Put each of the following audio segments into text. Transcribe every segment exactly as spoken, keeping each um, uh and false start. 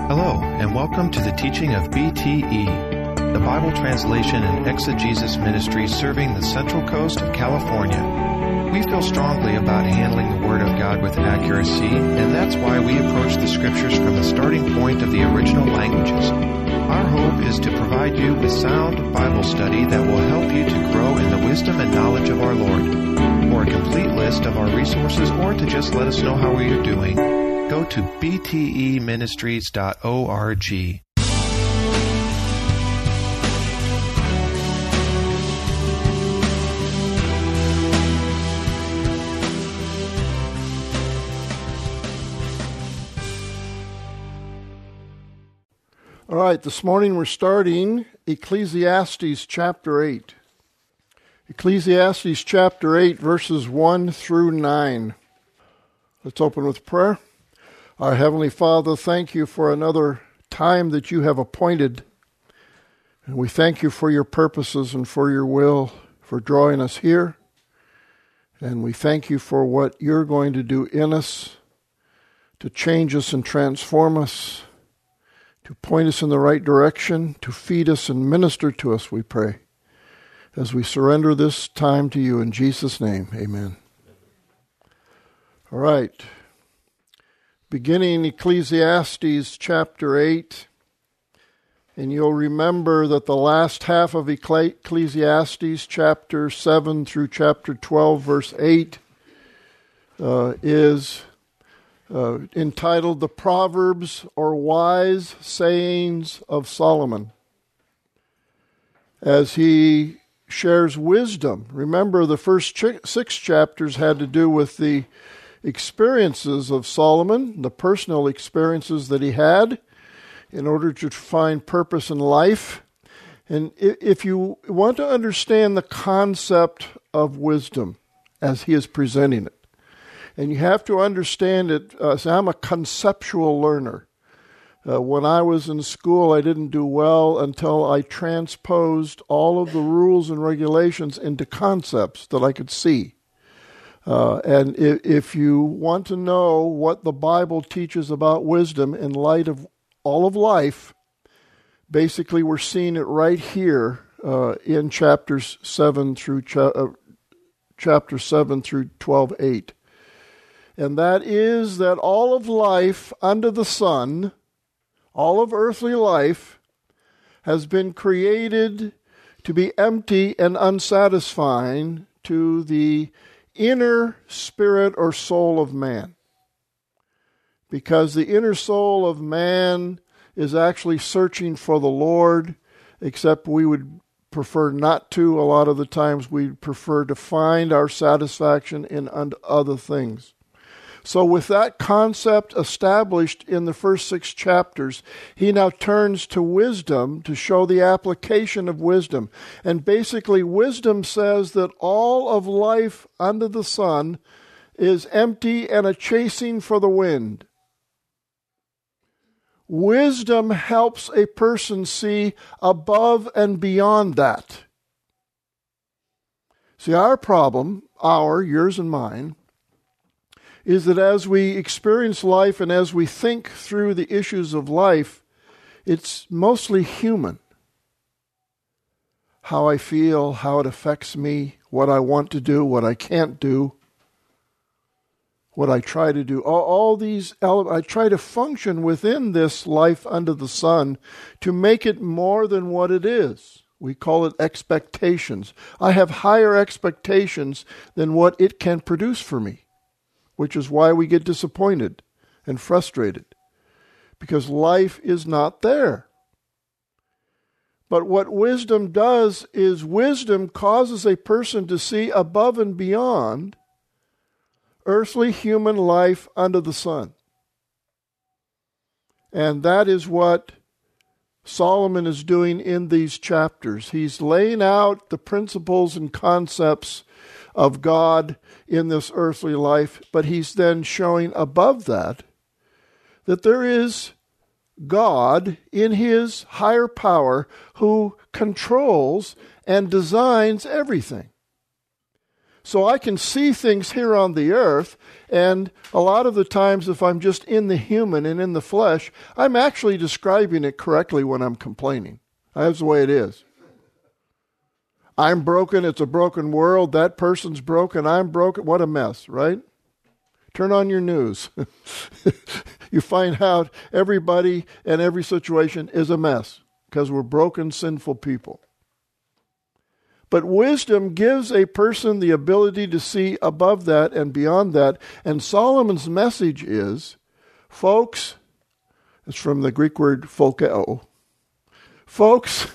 Hello, and welcome to the teaching of B T E, the Bible Translation and Exegesis Ministry serving the Central Coast of California. We feel strongly about handling the Word of God with accuracy, and that's why we approach the Scriptures from the starting point of the original languages. Our hope is to provide you with sound Bible study that will help you to grow in the wisdom and knowledge of our Lord. For a complete list of our resources or to just let us know how we are doing, go to b t e ministries dot org. All right, this morning we're starting Ecclesiastes chapter eight. Ecclesiastes chapter eight, verses one through nine. Let's open with prayer. Our Heavenly Father, thank you for another time that you have appointed. And we thank you for your purposes and for your will, for drawing us here. And we thank you for what you're going to do in us, to change us and transform us, to point us in the right direction, to feed us and minister to us, we pray, as we surrender this time to you in Jesus' name. Amen. All right. Beginning Ecclesiastes chapter eight, and you'll remember that the last half of Ecclesiastes chapter seven through chapter twelve, verse eight, uh, is uh, entitled The Proverbs or Wise Sayings of Solomon, as he shares wisdom. Remember, the first ch- six chapters had to do with the experiences of Solomon, the personal experiences that he had in order to find purpose in life. And if you want to understand the concept of wisdom as he is presenting it, and you have to understand it, uh, so I'm a conceptual learner. Uh, when I was in school, I didn't do well until I transposed all of the rules and regulations into concepts that I could see. Uh, and if, if you want to know what the Bible teaches about wisdom in light of all of life, basically we're seeing it right here uh, in chapters seven through cha- uh, chapter seven through twelve eight, and that is that all of life under the sun, all of earthly life, has been created to be empty and unsatisfying to the inner spirit or soul of man. Because the inner soul of man is actually searching for the Lord, except we would prefer not to. A lot of the times we prefer to find our satisfaction in other things. So with that concept established in the first six chapters, he now turns to wisdom to show the application of wisdom. And basically, wisdom says that all of life under the sun is empty and a chasing for the wind. Wisdom helps a person see above and beyond that. See, our problem, our, yours and mine, is that as we experience life and as we think through the issues of life, it's mostly human. How I feel, how it affects me, what I want to do, what I can't do, what I try to do. All, all these elements, I try to function within this life under the sun to make it more than what it is. We call it expectations. I have higher expectations than what it can produce for me, which is why we get disappointed and frustrated, because life is not there. But what wisdom does is wisdom causes a person to see above and beyond earthly human life under the sun. And that is what Solomon is doing in these chapters. He's laying out the principles and concepts of God in this earthly life, but he's then showing above that that there is God in his higher power who controls and designs everything. So I can see things here on the earth, and a lot of the times if I'm just in the human and in the flesh, I'm actually describing it correctly when I'm complaining. That's the way it is. I'm broken, it's a broken world, that person's broken, I'm broken. What a mess, right? Turn on your news. You find out everybody and every situation is a mess because we're broken, sinful people. But wisdom gives a person the ability to see above that and beyond that. And Solomon's message is, folks, it's from the Greek word phokeo. Folks,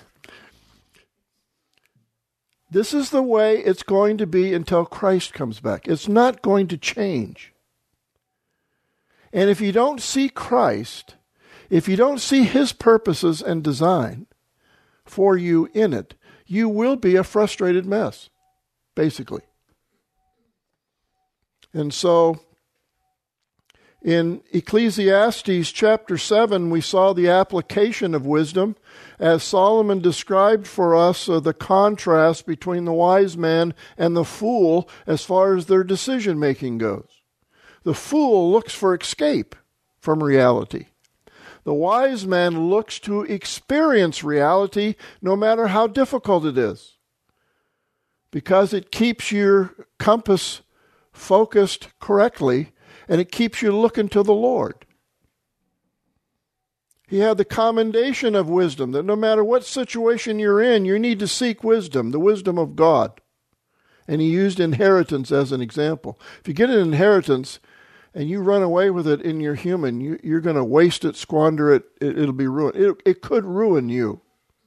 this is the way it's going to be until Christ comes back. It's not going to change. And if you don't see Christ, if you don't see his purposes and design for you in it, you will be a frustrated mess, basically. And so, in Ecclesiastes chapter seven, we saw the application of wisdom as Solomon described for us uh, the contrast between the wise man and the fool as far as their decision-making goes. The fool looks for escape from reality. The wise man looks to experience reality no matter how difficult it is, because it keeps your compass focused correctly and it keeps you looking to the Lord. He had the commendation of wisdom, that no matter what situation you're in, you need to seek wisdom, the wisdom of God. And he used inheritance as an example. If you get an inheritance and you run away with it in your human, you, you're going to waste it, squander it, it it'll be ruined. It, it could ruin you.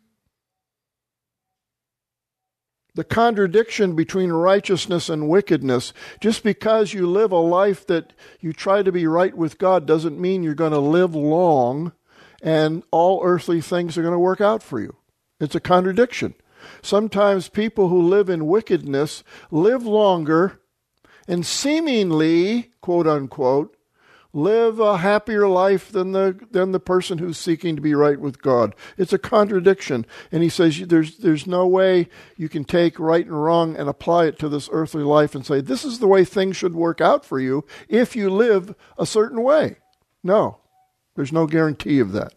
The contradiction between righteousness and wickedness, just because you live a life that you try to be right with God doesn't mean you're going to live long and all earthly things are going to work out for you. It's a contradiction. Sometimes people who live in wickedness live longer and seemingly, quote unquote, live a happier life than the than the person who's seeking to be right with God. It's a contradiction. And he says there's there's no way you can take right and wrong and apply it to this earthly life and say, this is the way things should work out for you if you live a certain way. No, there's no guarantee of that.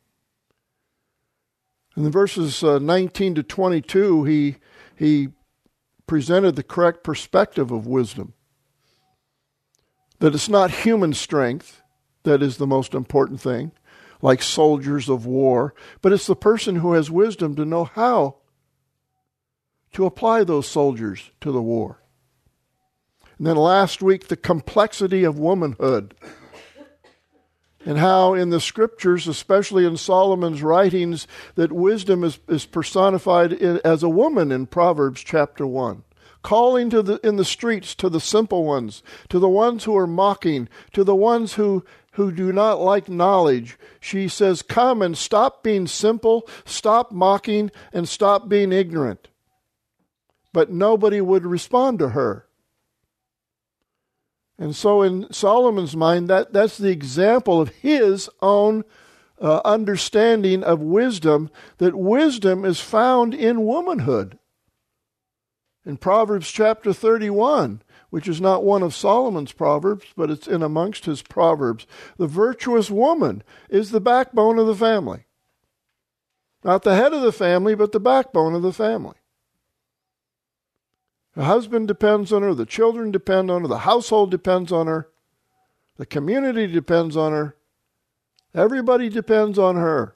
In the verses uh, nineteen to twenty-two, he he presented the correct perspective of wisdom. That it's not human strength that is the most important thing, like soldiers of war, but it's the person who has wisdom to know how to apply those soldiers to the war. And then last week, the complexity of womanhood, and how in the scriptures, especially in Solomon's writings, that wisdom is, is personified in, as a woman in Proverbs chapter one. Calling to the in the streets to the simple ones, to the ones who are mocking, to the ones who, who do not like knowledge. She says, come and stop being simple, stop mocking, and stop being ignorant. But nobody would respond to her. And so in Solomon's mind, that, that's the example of his own uh, understanding of wisdom, that wisdom is found in womanhood. In Proverbs chapter thirty-one, which is not one of Solomon's proverbs, but it's in amongst his proverbs, the virtuous woman is the backbone of the family. Not the head of the family, but the backbone of the family. The husband depends on her, the children depend on her, the household depends on her, the community depends on her, everybody depends on her.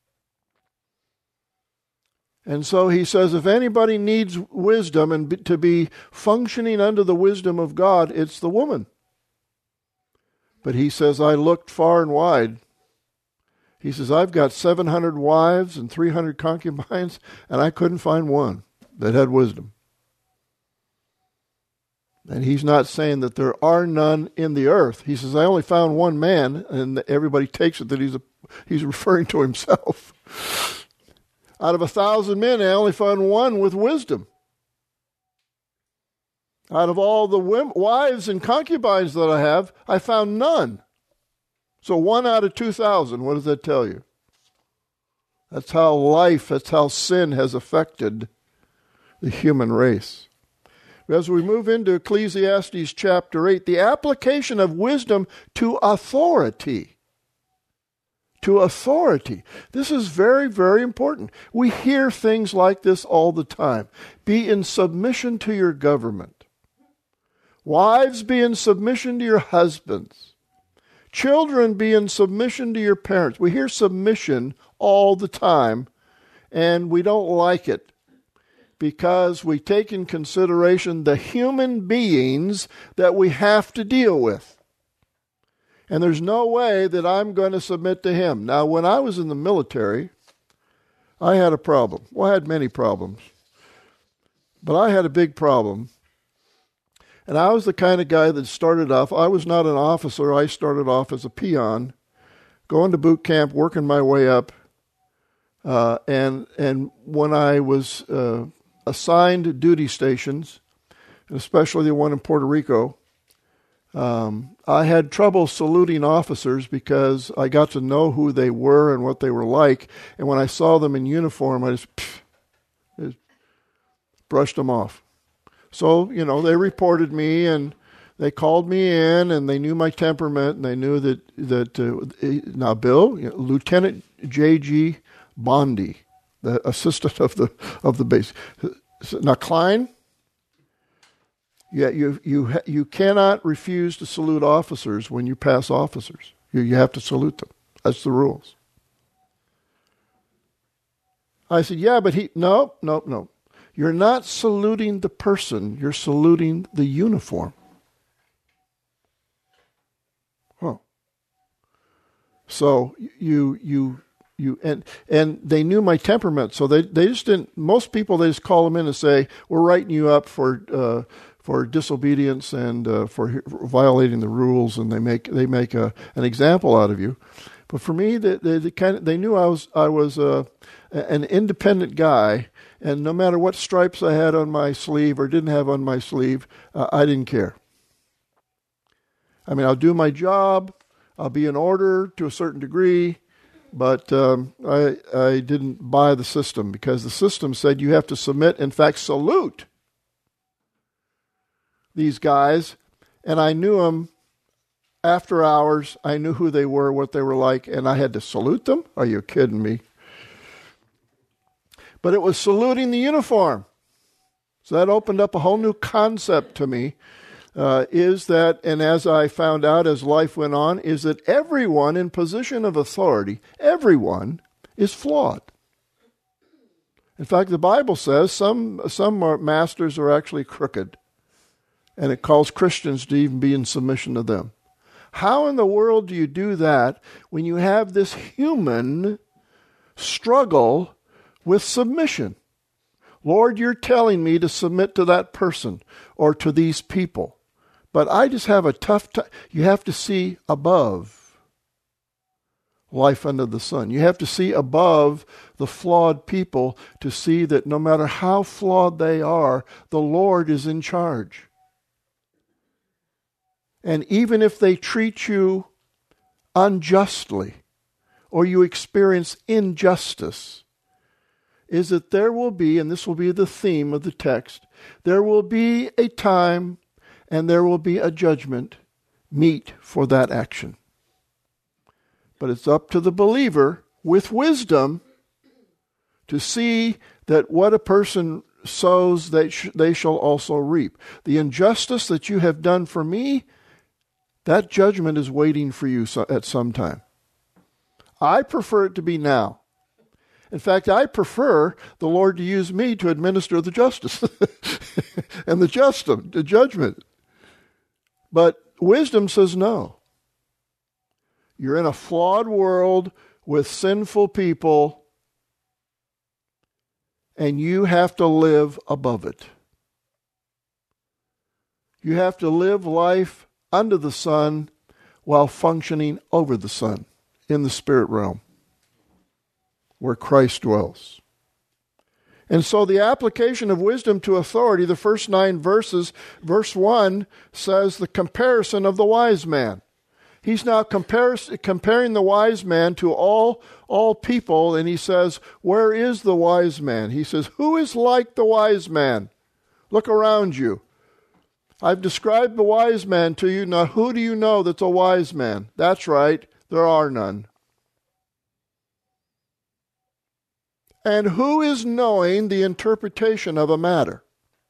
And so he says, if anybody needs wisdom and be, to be functioning under the wisdom of God, it's the woman. But he says, I looked far and wide. He says, I've got seven hundred wives and three hundred concubines, and I couldn't find one that had wisdom. And he's not saying that there are none in the earth. He says, I only found one man, and everybody takes it that he's a, he's referring to himself. Out of a thousand men, I only found one with wisdom. Out of all the wives and concubines that I have, I found none. So one out of two thousand, what does that tell you? That's how life, that's how sin has affected the human race. As we move into Ecclesiastes chapter eight, the application of wisdom to authority. To authority. This is very, very important. We hear things like this all the time. Be in submission to your government. Wives, be in submission to your husbands. Children, be in submission to your parents. We hear submission all the time, and we don't like it because we take in consideration the human beings that we have to deal with. And there's no way that I'm going to submit to him. Now, when I was in the military, I had a problem. Well, I had many problems. But I had a big problem. And I was the kind of guy that started off, I was not an officer. I started off as a peon, going to boot camp, working my way up. Uh, and and when I was uh, assigned duty stations, especially the one in Puerto Rico, Um, I had trouble saluting officers because I got to know who they were and what they were like. And when I saw them in uniform, I just, pff, just brushed them off. So, you know, they reported me and they called me in and they knew my temperament and they knew that, that uh, now Bill, you know, Lieutenant J G Bondi, the assistant of the, of the base. Now, Klein, Yeah, you you you cannot refuse to salute officers when you pass officers. You you have to salute them. That's the rules. I said, yeah, but he no no no. You're not saluting the person. You're saluting the uniform. Huh. So you you you and and they knew my temperament. So they they just didn't. Most people they just call them in and say, we're writing you up for. Uh, for disobedience and uh, for violating the rules, and they make they make a, an example out of you. But for me, they, they, they kind of they knew I was I was uh, an independent guy, and no matter what stripes I had on my sleeve or didn't have on my sleeve, uh, I didn't care. I mean, I'll do my job, I'll be in order to a certain degree, but um, I I didn't buy the system because the system said you have to submit, in fact, salute these guys, and I knew them after hours. I knew who they were, what they were like, and I had to salute them? Are you kidding me? But it was saluting the uniform. So that opened up a whole new concept to me, uh, is that, and as I found out as life went on, is that everyone in position of authority, everyone is flawed. In fact, the Bible says some, some masters are actually crooked. And it calls Christians to even be in submission to them. How in the world do you do that when you have this human struggle with submission? Lord, you're telling me to submit to that person or to these people. But I just have a tough time. You have to see above life under the sun. You have to see above the flawed people to see that no matter how flawed they are, the Lord is in charge. And even if they treat you unjustly or you experience injustice, is that there will be, and this will be the theme of the text, there will be a time and there will be a judgment meet for that action. But it's up to the believer with wisdom to see that what a person sows, they, sh- they shall also reap. The injustice that you have done for me, that judgment is waiting for you so, at some time. I prefer it to be now. In fact, I prefer the Lord to use me to administer the justice and the justum, the judgment. But wisdom says no. You're in a flawed world with sinful people, and you have to live above it. You have to live life under the sun while functioning over the sun in the spirit realm where Christ dwells. And so the application of wisdom to authority, the first nine verses, verse one says the comparison of the wise man. He's now compar- comparing the wise man to all, all people, and he says, where is the wise man? He says, who is like the wise man? Look around you. I've described the wise man to you. Now, who do you know that's a wise man? That's right, there are none. And who is knowing the interpretation of a matter?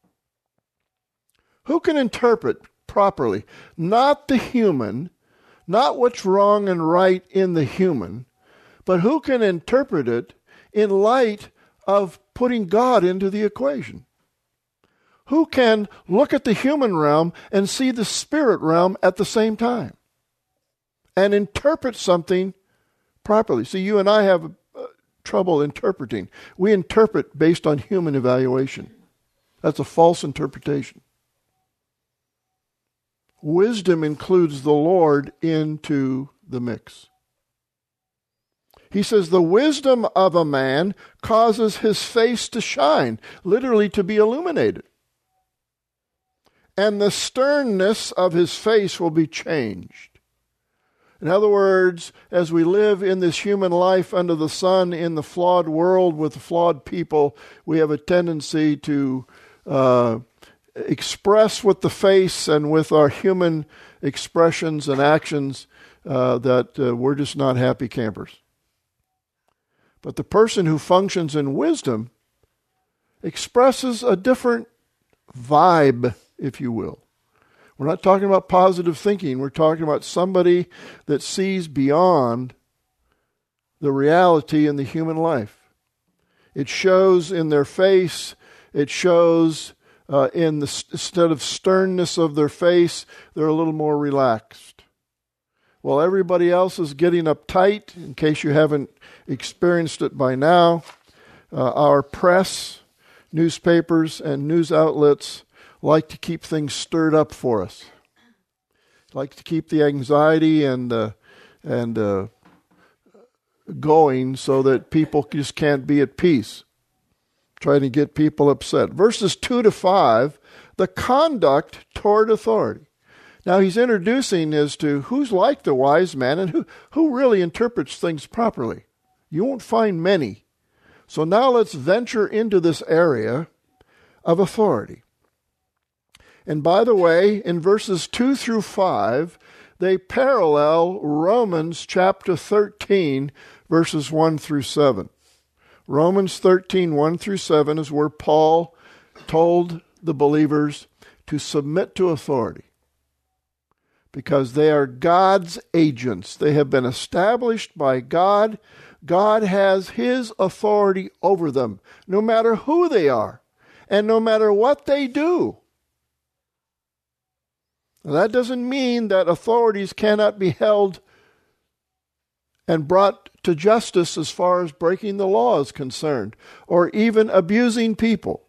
Who can interpret properly? Not the human, not what's wrong and right in the human, but who can interpret it in light of putting God into the equation? Who can look at the human realm and see the spirit realm at the same time and interpret something properly? See, you and I have uh, trouble interpreting. We interpret based on human evaluation. That's a false interpretation. Wisdom includes the Lord into the mix. He says, the wisdom of a man causes his face to shine, literally to be illuminated. And the sternness of his face will be changed. In other words, as we live in this human life under the sun in the flawed world with flawed people, we have a tendency to uh, express with the face and with our human expressions and actions uh, that uh, we're just not happy campers. But the person who functions in wisdom expresses a different vibe, if you will. We're not talking about positive thinking. We're talking about somebody that sees beyond the reality in the human life. It shows in their face. It shows uh, in the instead of sternness of their face, they're a little more relaxed. While everybody else is getting uptight, in case you haven't experienced it by now, uh, our press, newspapers, and news outlets like to keep things stirred up for us. Like to keep the anxiety and uh, and uh, going so that people just can't be at peace. Trying to get people upset. Verses two to five, the conduct toward authority. Now he's introducing as to who's like the wise man and who, who really interprets things properly. You won't find many. So now let's venture into this area of authority. And by the way, in verses two through five, they parallel Romans chapter thirteen, verses one through seven. Romans thirteen, one through seven is where Paul told the believers to submit to authority because they are God's agents. They have been established by God. God has His authority over them, no matter who they are and no matter what they do. Now, that doesn't mean that authorities cannot be held and brought to justice as far as breaking the law is concerned, or even abusing people.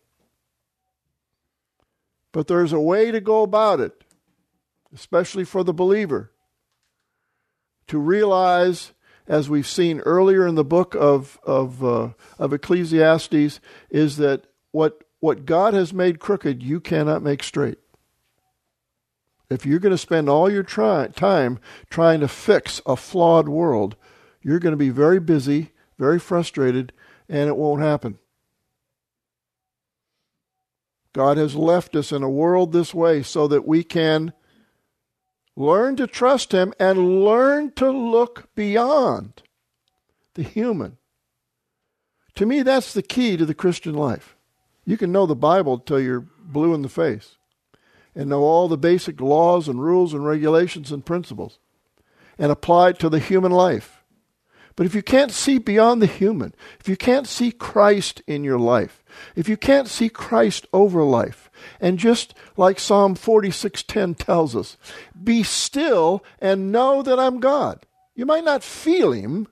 But there's a way to go about it, especially for the believer, to realize, as we've seen earlier in the book of of, uh, of Ecclesiastes, is that what what God has made crooked, you cannot make straight. If you're going to spend all your try, time trying to fix a flawed world, you're going to be very busy, very frustrated, and it won't happen. God has left us in a world this way so that we can learn to trust Him and learn to look beyond the human. To me, that's the key to the Christian life. You can know the Bible till you're blue in the face and know all the basic laws and rules and regulations and principles and apply it to the human life. But if you can't see beyond the human, if you can't see Christ in your life, if you can't see Christ over life, and just like Psalm forty-six ten tells us, be still and know that I'm God. You might not feel Him.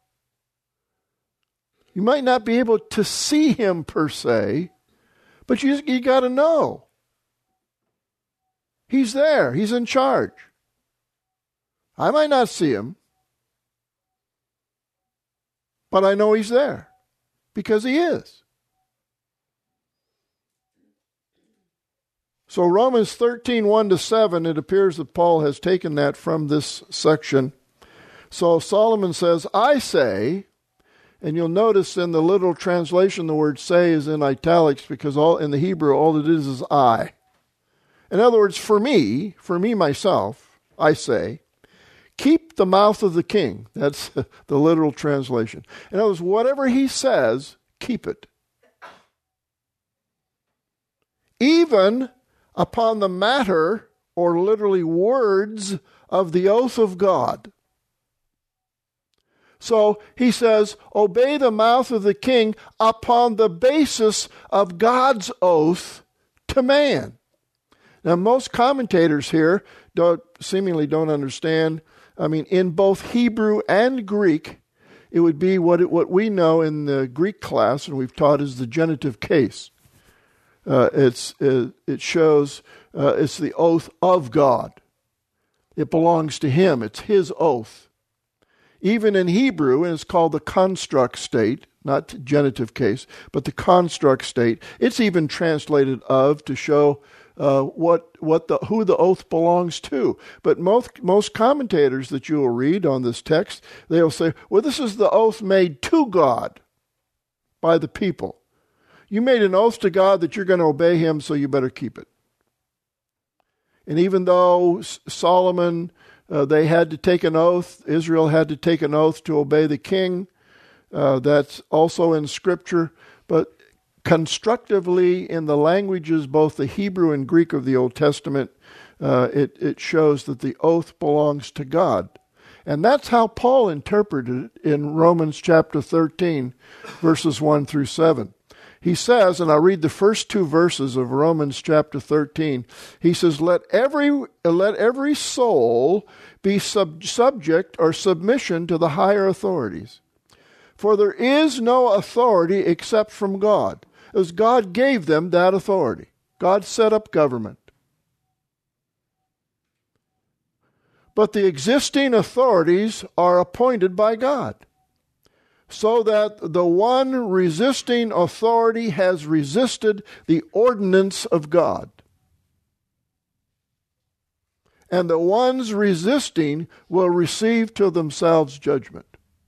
You might not be able to see Him per se, but you, you got to know. He's there. He's in charge. I might not see Him, but I know He's there because He is. So Romans thirteen, one to seven, it appears that Paul has taken that from this section. So Solomon says, I say, and you'll notice in the literal translation the word say is in italics because all in the Hebrew all it is is I. In other words, for me, for me myself, I say, keep the mouth of the king. That's the literal translation. In other words, whatever he says, keep it. Even upon the matter, or literally words, of the oath of God. So he says, obey the mouth of the king upon the basis of God's oath to man. Now, most commentators here don't, seemingly don't understand. I mean, in both Hebrew and Greek, it would be what it, what we know in the Greek class, and we've taught, is the genitive case. Uh, it's it, it shows uh, it's the oath of God. It belongs to him. It's his oath. Even in Hebrew, and it's called the construct state, not genitive case, but the construct state. It's even translated of to show uh, what what the who the oath belongs to. But most most commentators that you will read on this text, they will say, well, this is the oath made to God by the people. You made an oath to God that you're going to obey him, so you better keep it. And even though Solomon, uh, they had to take an oath, Israel had to take an oath to obey the king, uh, that's also in Scripture, but constructively in the languages, both the Hebrew and Greek of the Old Testament, uh, it, it shows that the oath belongs to God. And that's how Paul interpreted it in Romans chapter thirteen, verses one through seven. He says, and I'll read the first two verses of Romans chapter thirteen. He says, let every let every soul be sub- subject or submission to the higher authorities. For there is no authority except from God, as God gave them that authority. God set up government. But the existing authorities are appointed by God, so that the one resisting authority has resisted the ordinance of God. And the ones resisting will receive to themselves judgment.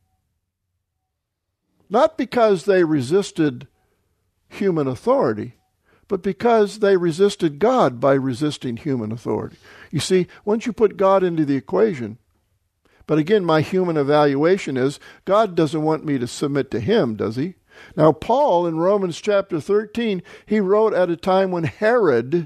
Not because they resisted human authority, but because they resisted God by resisting human authority. You see, once you put God into the equation, but again, my human evaluation is, God doesn't want me to submit to him, does he? Now, Paul, in Romans chapter thirteen, he wrote at a time when Herod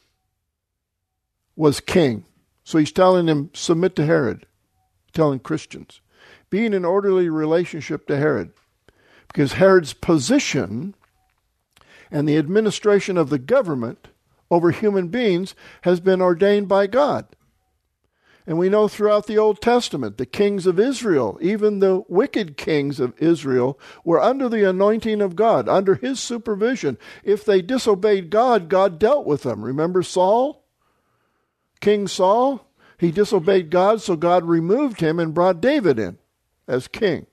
was king. So he's telling them, submit to Herod, telling Christians. Be in an orderly relationship to Herod. Because Herod's position and the administration of the government over human beings has been ordained by God. And we know throughout the Old Testament, the kings of Israel, even the wicked kings of Israel, were under the anointing of God, under his supervision. If they disobeyed God, God dealt with them. Remember Saul? King Saul? He disobeyed God, so God removed him and brought David in as king.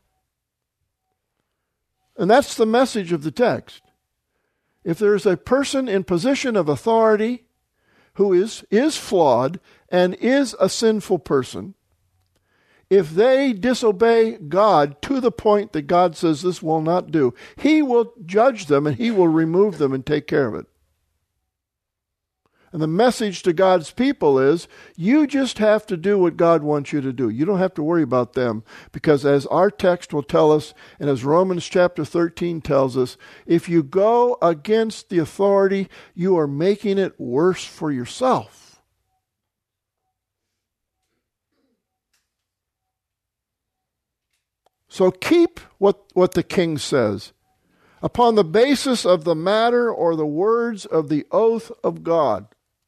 And that's the message of the text. If there is a person in position of authority who is, is flawed and is a sinful person, if they disobey God to the point that God says this will not do, he will judge them and he will remove them and take care of it. And the message to God's people is, you just have to do what God wants you to do. You don't have to worry about them, because as our text will tell us, and as Romans chapter thirteen tells us, if you go against the authority, you are making it worse for yourself. So keep what, what the king says, upon the basis of the matter or the words of the oath of God.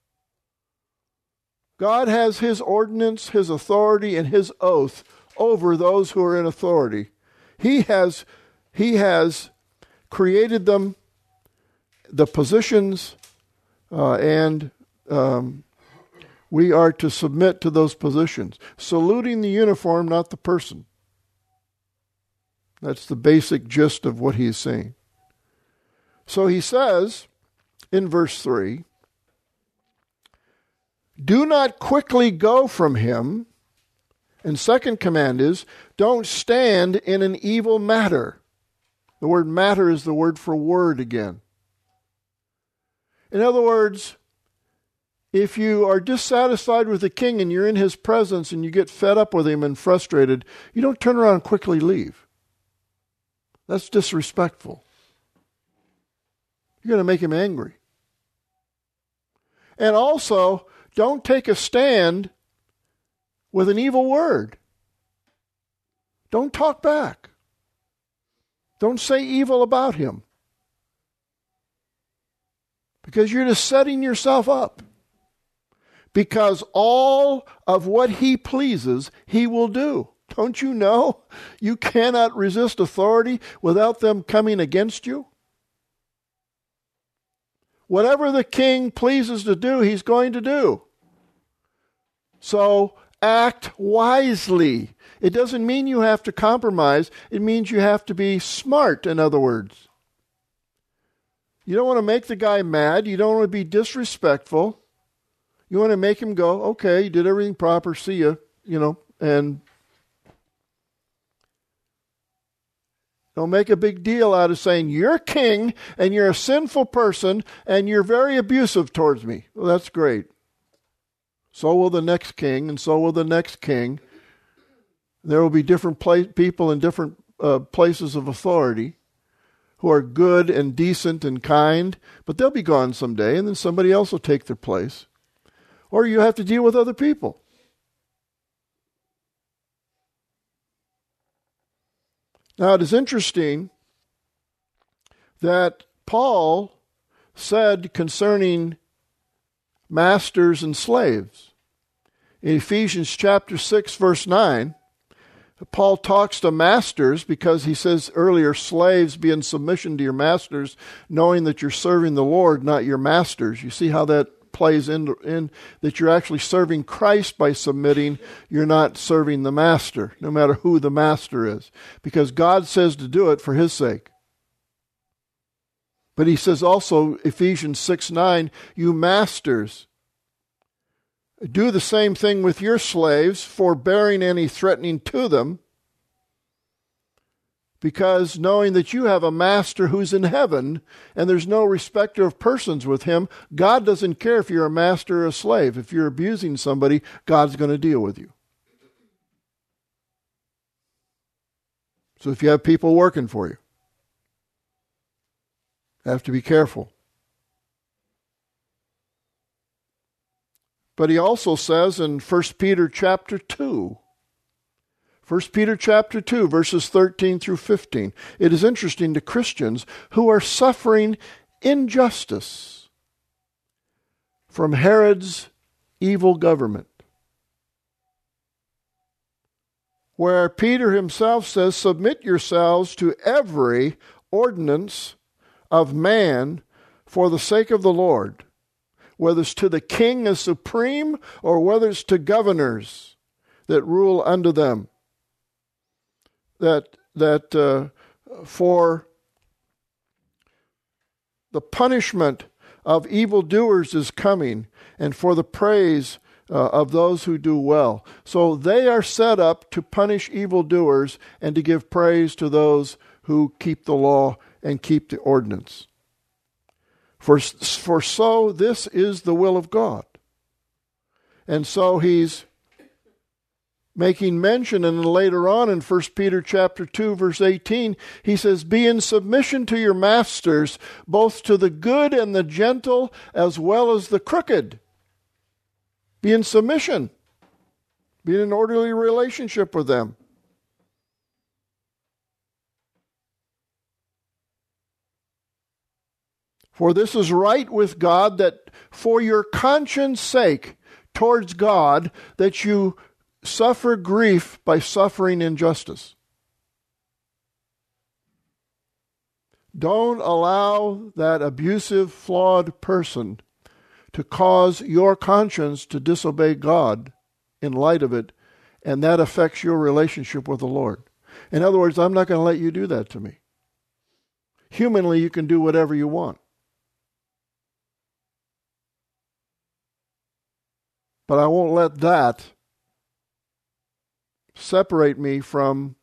God has his ordinance, his authority, and his oath over those who are in authority. He has, he has created them, the positions, uh, and um, we are to submit to those positions. Saluting the uniform, not the person. That's the basic gist of what he's saying. So he says in verse three, do not quickly go from him. And second command is, don't stand in an evil matter. The word matter is the word for word again. In other words, If you are dissatisfied with the king and you're in his presence and you get fed up with him and frustrated, you don't turn around and quickly leave. That's disrespectful. You're going to make him angry. And also, don't take a stand with an evil word. Don't talk back. Don't say evil about him. Because you're just setting yourself up. Because all of what he pleases, he will do. Don't you know? You cannot resist authority without them coming against you. Whatever the king pleases to do, he's going to do. So act wisely. It doesn't mean you have to compromise. It means you have to be smart, in other words. You don't want to make the guy mad. You don't want to be disrespectful. You want to make him go, okay, you did everything proper, see ya, you know, and don't make a big deal out of saying, you're king and you're a sinful person and you're very abusive towards me. Well, that's great. So will the next king and so will the next king. There will be different pla- people in different uh, places of authority who are good and decent and kind, but they'll be gone someday and then somebody else will take their place. Or you have to deal with other people. Now, it is interesting that Paul said concerning masters and slaves. In Ephesians chapter six, verse nine, Paul talks to masters because he says earlier, slaves, be in submission to your masters, knowing that you're serving the Lord, not your masters. You see how that plays in, in that you're actually serving Christ by submitting. You're not serving the master, no matter who the master is, because God says to do it for his sake. But he says also, Ephesians six nine, you masters, do the same thing with your slaves, forbearing any threatening to them, because knowing that you have a master who's in heaven, and there's no respecter of persons with him, God doesn't care if you're a master or a slave. If you're abusing somebody, God's going to deal with you. So if you have people working for you, you have to be careful. But he also says in First Peter chapter two, First Peter chapter two, verses thirteen through fifteen. It is interesting to Christians who are suffering injustice from Herod's evil government, where Peter himself says, submit yourselves to every ordinance of man for the sake of the Lord, whether it's to the king as supreme or whether it's to governors that rule under them. That that uh, for the punishment of evildoers is coming, and for the praise uh, of those who do well. So they are set up to punish evildoers and to give praise to those who keep the law and keep the ordinance. For, for so this is the will of God. And so he's making mention, and later on in First Peter chapter two, verse eighteen, he says, be in submission to your masters, both to the good and the gentle, as well as the crooked. Be in submission. Be in an orderly relationship with them. For this is right with God, that for your conscience sake towards God, that you suffer grief by suffering injustice. Don't allow that abusive, flawed person to cause your conscience to disobey God in light of it, and that affects your relationship with the Lord. In other words, I'm not going to let you do that to me. Humanly, you can do whatever you want. But I won't let that separate me from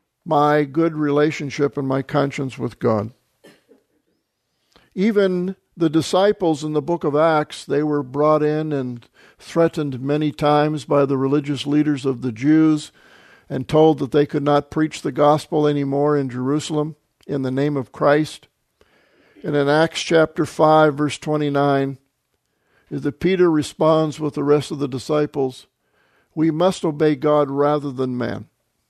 my good relationship and my conscience with God. Even The disciples in the book of Acts, they were brought in and threatened many times by the religious leaders of the Jews and told that they could not preach the gospel anymore in Jerusalem in the name of Christ. And in Acts chapter five, verse twenty-nine, is that Peter responds with the rest of the disciples, "We must obey God rather than man."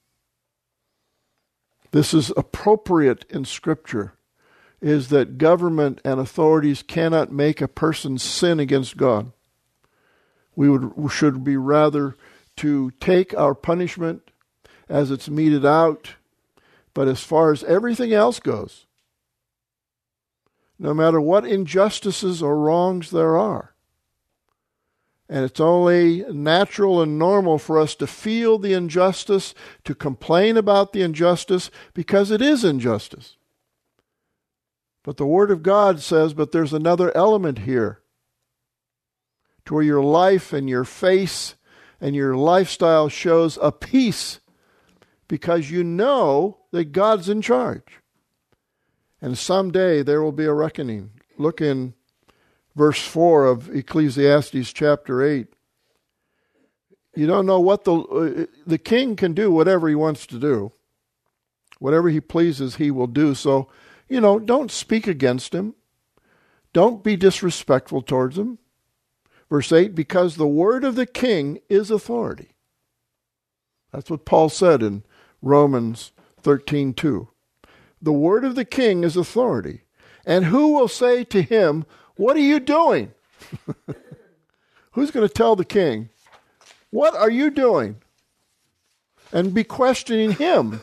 This is appropriate in Scripture, is that government and authorities cannot make a person sin against God. We would we should be rather to take our punishment as it's meted out, but as far as everything else goes, no matter what injustices or wrongs there are, and it's only natural and normal for us to feel the injustice, to complain about the injustice, because it is injustice. But the Word of God says, but there's another element here, to where your life and your face and your lifestyle shows a peace, because you know that God's in charge. And someday there will be a reckoning. Look in verse four of Ecclesiastes chapter eight. You don't know what the... Uh, the king can do whatever he wants to do. Whatever he pleases, he will do. So, you know, don't speak against him. Don't be disrespectful towards him. Verse eight, because the word of the king is authority. That's what Paul said in Romans thirteen two. The word of the king is authority. And who will say to him, "What are you doing?" Who's going to tell the king, "What are you doing?" And be questioning him.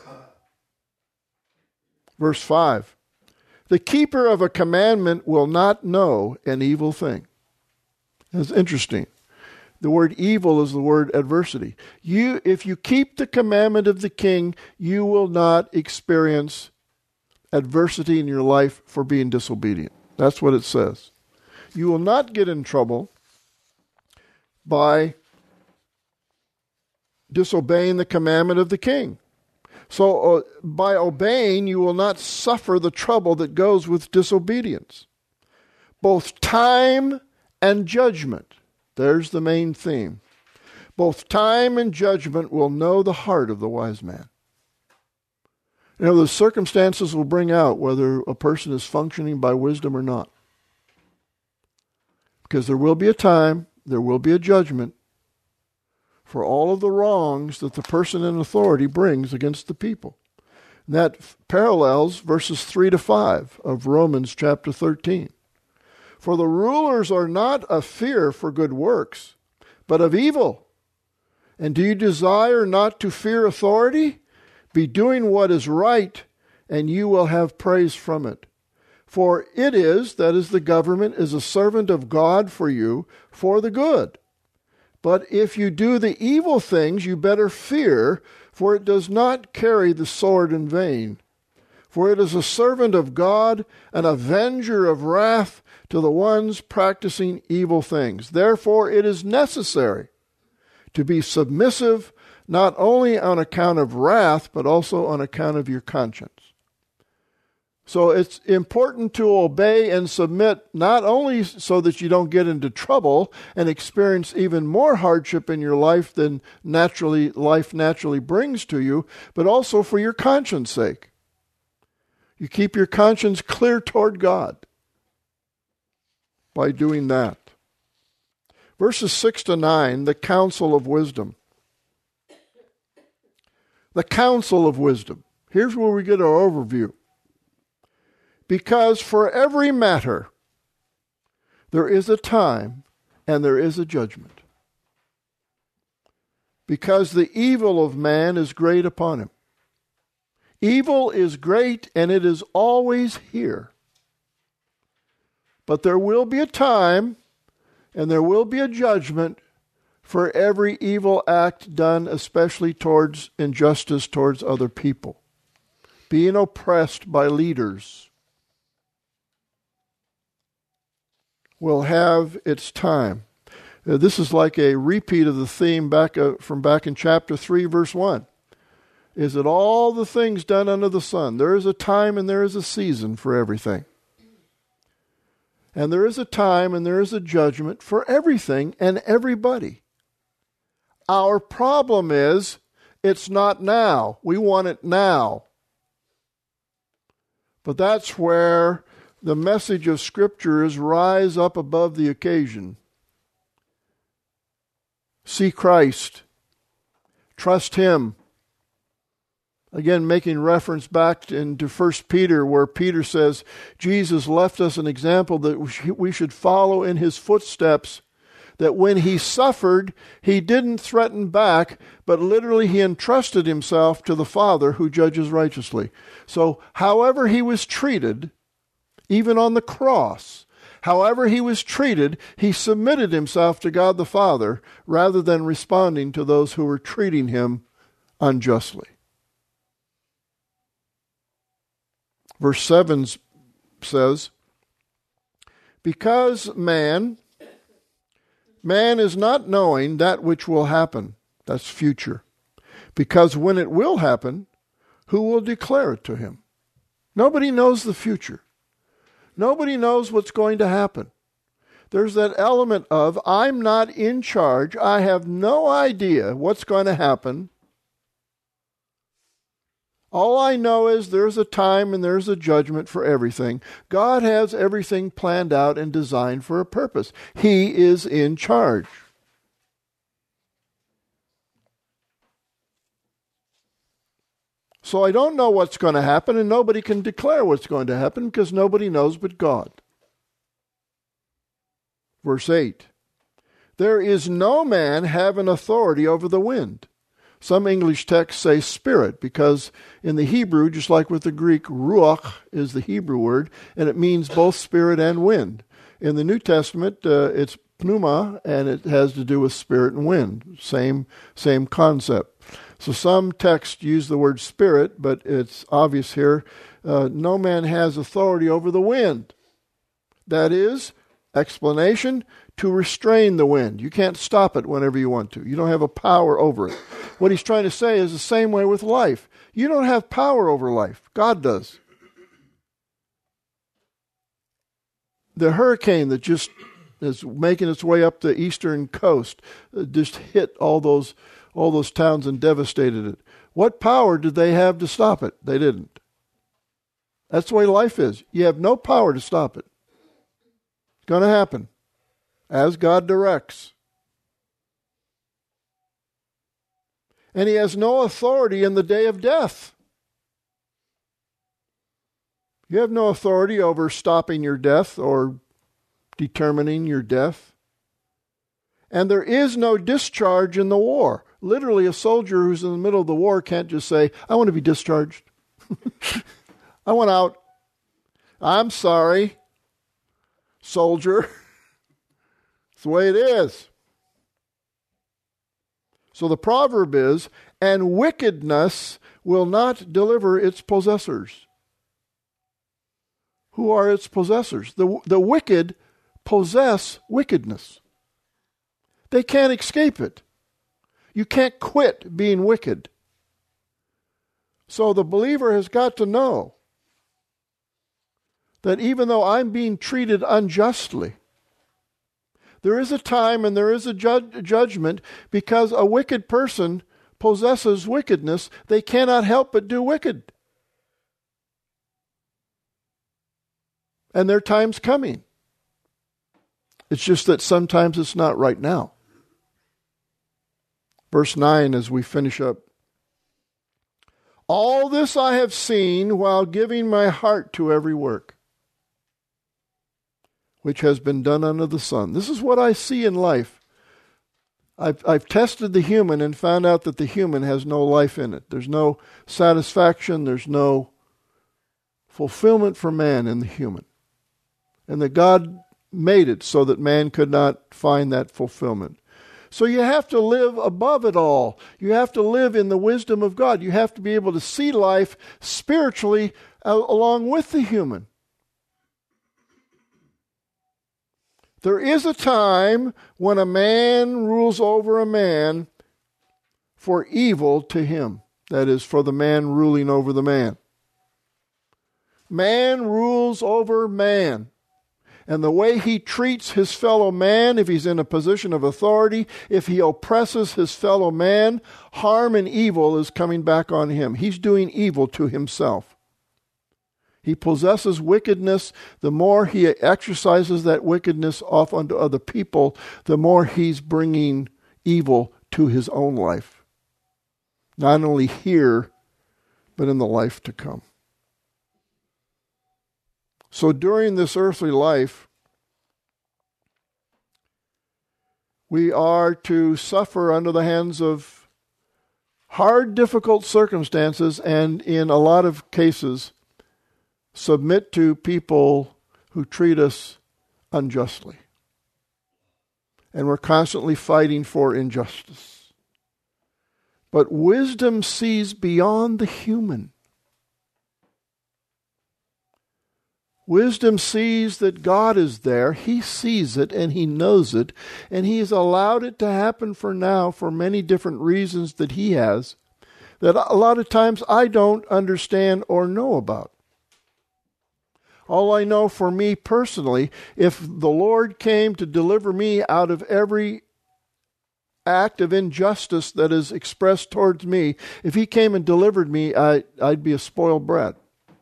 Verse five. The keeper of a commandment will not know an evil thing. That's interesting. The word evil is the word adversity. You, if you keep the commandment of the king, you will not experience adversity in your life for being disobedient. That's what it says. You will not get in trouble by disobeying the commandment of the king. So uh, by obeying, you will not suffer the trouble that goes with disobedience. Both time and judgment. There's the main theme. Both time and judgment will know the heart of the wise man. You know, the circumstances will bring out whether a person is functioning by wisdom or not. Because there will be a time, there will be a judgment for all of the wrongs that the person in authority brings against the people. And that f- parallels verses three to five of Romans chapter thirteen. For the rulers are not of fear for good works, but of evil. And do you desire not to fear authority? Be doing what is right, and you will have praise from it. For it is, that is, the government is a servant of God for you, for the good. But if you do the evil things, you better fear, for it does not carry the sword in vain. For it is a servant of God, an avenger of wrath to the ones practicing evil things. Therefore it is necessary to be submissive, not only on account of wrath, but also on account of your conscience. So it's important to obey and submit, not only so that you don't get into trouble and experience even more hardship in your life than naturally life naturally brings to you, but also for your conscience sake. You keep your conscience clear toward God by doing that. Verses six to nine, the counsel of wisdom. The counsel of wisdom. Here's where we get our overview. Because for every matter, there is a time and there is a judgment. Because the evil of man is great upon him. Evil is great and it is always here. But there will be a time and there will be a judgment for every evil act done, especially towards injustice towards other people. Being oppressed by leaders will have its time. Uh, this is like a repeat of the theme back uh, from back in chapter three, verse one. Is that all the things done under the sun, there is a time and there is a season for everything. And there is a time and there is a judgment for everything and everybody. Our problem is, it's not now. We want it now. But that's where the message of Scripture is rise up above the occasion. See Christ. Trust Him. Again, making reference back into First Peter, where Peter says, Jesus left us an example that we should follow in His footsteps, that when He suffered, He didn't threaten back, but literally He entrusted Himself to the Father who judges righteously. So however He was treated, even on the cross, however He was treated, He submitted Himself to God the Father rather than responding to those who were treating Him unjustly. Verse seven says, because man, man is not knowing that which will happen. That's future. Because when it will happen, who will declare it to him? Nobody knows the future. Nobody knows what's going to happen. There's that element of, I'm not in charge. I have no idea what's going to happen. All I know is there's a time and there's a judgment for everything. God has everything planned out and designed for a purpose. He is in charge. So I don't know what's going to happen, and nobody can declare what's going to happen because nobody knows but God. Verse eight, there is no man having authority over the wind. Some English texts say spirit, because in the Hebrew, just like with the Greek, ruach is the Hebrew word, and it means both spirit and wind. In the New Testament, uh, it's pneuma, and it has to do with spirit and wind. Same, same concept. So some texts use the word spirit, but it's obvious here, uh, no man has authority over the wind. That is, explanation, to restrain the wind. You can't stop it whenever you want to. You don't have a power over it. What he's trying to say is the same way with life. You don't have power over life. God does. The hurricane that just is making its way up the eastern coast uh, just hit all those all those towns and devastated it. What power did they have to stop it? They didn't. That's the way life is. You have no power to stop it. It's going to happen as God directs. And He has no authority in the day of death. You have no authority over stopping your death or determining your death. And there is no discharge in the war. Literally, a soldier who's in the middle of the war can't just say, I want to be discharged. I want out. I'm sorry, soldier. It's the way it is. So the proverb is, and wickedness will not deliver its possessors. Who are its possessors? The, the wicked possess wickedness. They can't escape it. You can't quit being wicked. So the believer has got to know that even though I'm being treated unjustly, there is a time and there is a ju- judgment, because a wicked person possesses wickedness. They cannot help but do wicked. And their time's coming. It's just that sometimes it's not right now. Verse nine, as we finish up. All this I have seen while giving my heart to every work which has been done under the sun. This is what I see in life. I've, I've tested the human and found out that the human has no life in it. There's no satisfaction. There's no fulfillment for man in the human. And that God made it so that man could not find that fulfillment. So you have to live above it all. You have to live in the wisdom of God. You have to be able to see life spiritually along with the human. There is a time when a man rules over a man for evil to him. That is, for the man ruling over the man. Man rules over man. And the way he treats his fellow man, if he's in a position of authority, if he oppresses his fellow man, harm and evil is coming back on him. He's doing evil to himself. He possesses wickedness. The more he exercises that wickedness off onto other people, the more he's bringing evil to his own life. Not only here, but in the life to come. So during this earthly life, we are to suffer under the hands of hard, difficult circumstances, and in a lot of cases, submit to people who treat us unjustly. And we're constantly fighting for injustice. But wisdom sees beyond the human. Wisdom sees that God is there. He sees it and he knows it. And he has allowed it to happen for now for many different reasons that he has, that a lot of times I don't understand or know about. All I know for me personally, if the Lord came to deliver me out of every act of injustice that is expressed towards me, if he came and delivered me, I, I'd be a spoiled brat.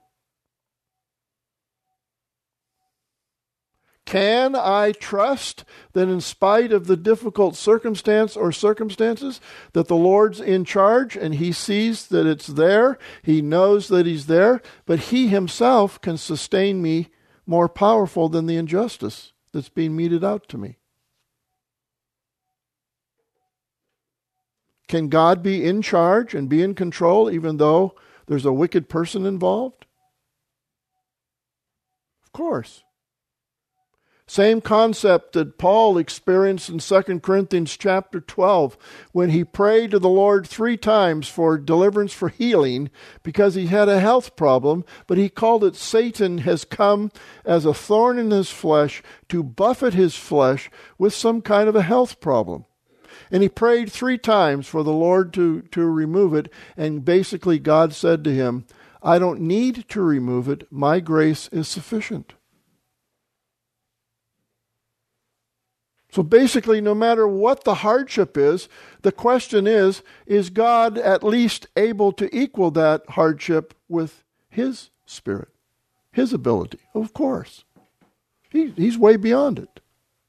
Can I trust that in spite of the difficult circumstance or circumstances, that the Lord's in charge and he sees that it's there, he knows that he's there, but he himself can sustain me more powerful than the injustice that's being meted out to me? Can God be in charge and be in control even though there's a wicked person involved? Of course. Same concept that Paul experienced in Second Corinthians chapter twelve when he prayed to the Lord three times for deliverance, for healing, because he had a health problem, but he called it Satan has come as a thorn in his flesh to buffet his flesh with some kind of a health problem. And he prayed three times for the Lord to, to remove it, and basically God said to him, I don't need to remove it, my grace is sufficient. So basically, no matter what the hardship is, the question is, is God at least able to equal that hardship with his spirit, his ability? Of course. He, he's way beyond it.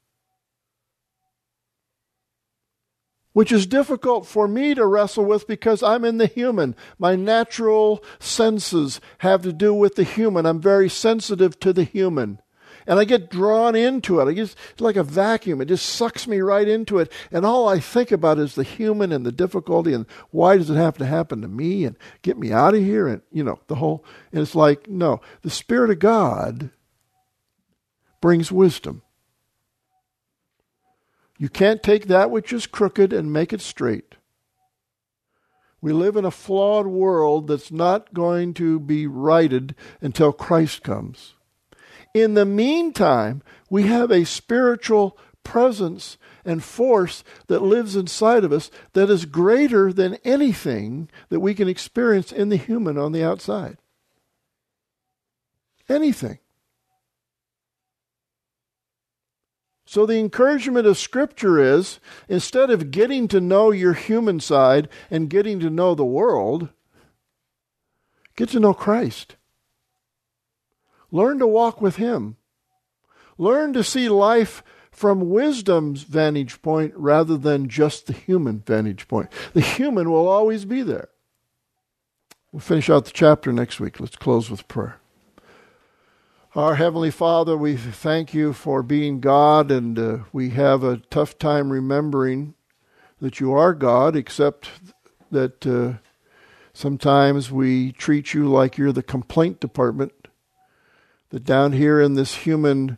Which is difficult for me to wrestle with because I'm in the human. My natural senses have to do with the human. I'm very sensitive to the human. And I get drawn into it. I get, it's like a vacuum. It just sucks me right into it. And all I think about is the human and the difficulty and why does it have to happen to me and get me out of here and, you know, the whole. And it's like, no. The Spirit of God brings wisdom. You can't take that which is crooked and make it straight. We live in a flawed world that's not going to be righted until Christ comes. In the meantime, we have a spiritual presence and force that lives inside of us that is greater than anything that we can experience in the human on the outside. Anything. So the encouragement of Scripture is, instead of getting to know your human side and getting to know the world, get to know Christ. Learn to walk with him. Learn to see life from wisdom's vantage point rather than just the human vantage point. The human will always be there. We'll finish out the chapter next week. Let's close with prayer. Our Heavenly Father, we thank you for being God, and uh, we have a tough time remembering that you are God, except that uh, sometimes we treat you like you're the complaint department. That down here in this human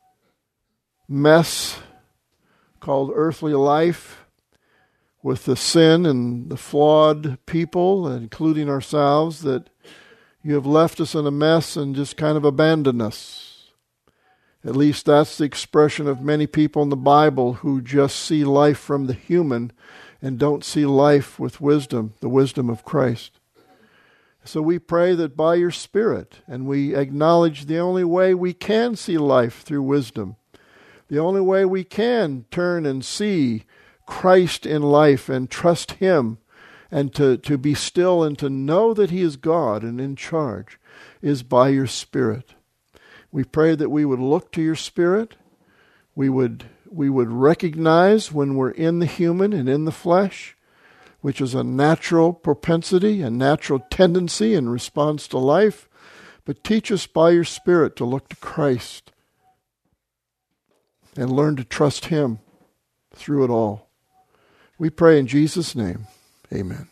mess called earthly life, with the sin and the flawed people, including ourselves, that you have left us in a mess and just kind of abandoned us. At least that's the expression of many people in the Bible who just see life from the human and don't see life with wisdom, the wisdom of Christ. So we pray that by your Spirit, and we acknowledge the only way we can see life through wisdom, the only way we can turn and see Christ in life and trust Him, and to, to be still and to know that He is God and in charge, is by your Spirit. We pray that we would look to your Spirit. We would, we would recognize when we're in the human and in the flesh, which is a natural propensity, a natural tendency in response to life. But teach us by your Spirit to look to Christ and learn to trust Him through it all. We pray in Jesus' name. Amen.